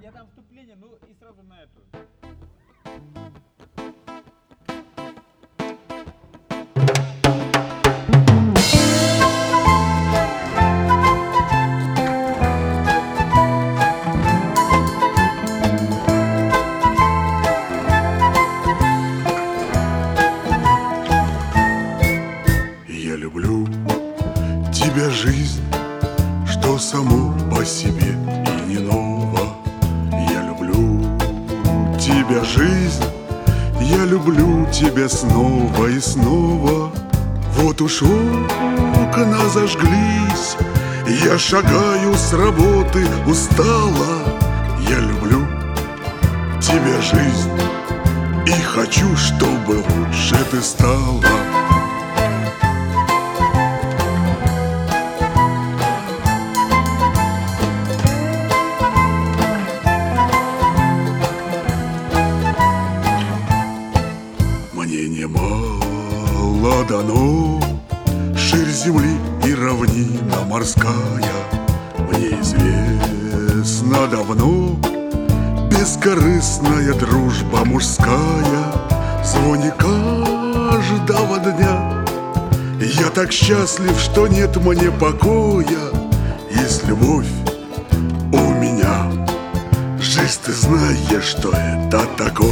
Я дам вступление, ну и сразу на эту. Я люблю тебя, жизнь, что само по себе и не ново. Я люблю тебя, жизнь, я люблю тебя снова и снова. Вот уж окна зажглись, я шагаю с работы устала. Я люблю тебя, жизнь, и хочу, чтобы лучше ты стала. Мне немало дано ширь земли и равнина морская. Мне известно давно бескорыстная дружба мужская. В звоне каждого дня я так счастлив, что нет мне покоя. Есть любовь у меня, жизнь, ты знаешь, что это такое.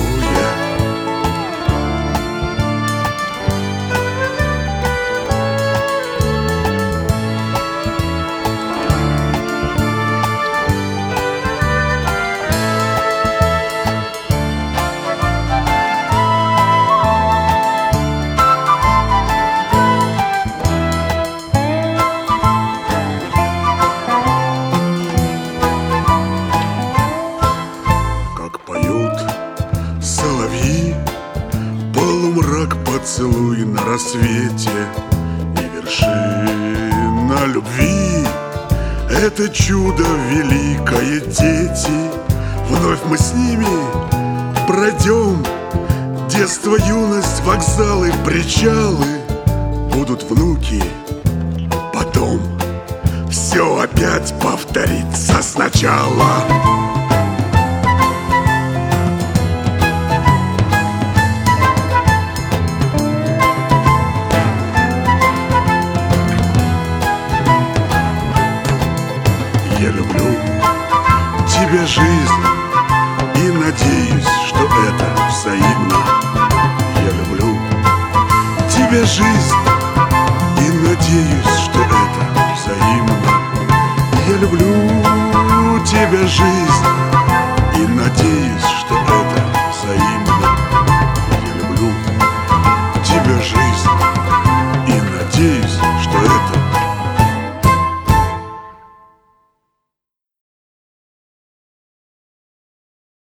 Соловьи, полумрак, поцелуй на рассвете и вершина любви. Это чудо великое, дети. Вновь мы с ними пройдем детство, юность, вокзалы, причалы. Будут внуки, потом все опять повторится сначала. Я люблю тебя, жизнь, и надеюсь, что это взаимно. Я люблю тебя, жизнь, и надеюсь, что это взаимно. Я люблю тебя, жизнь,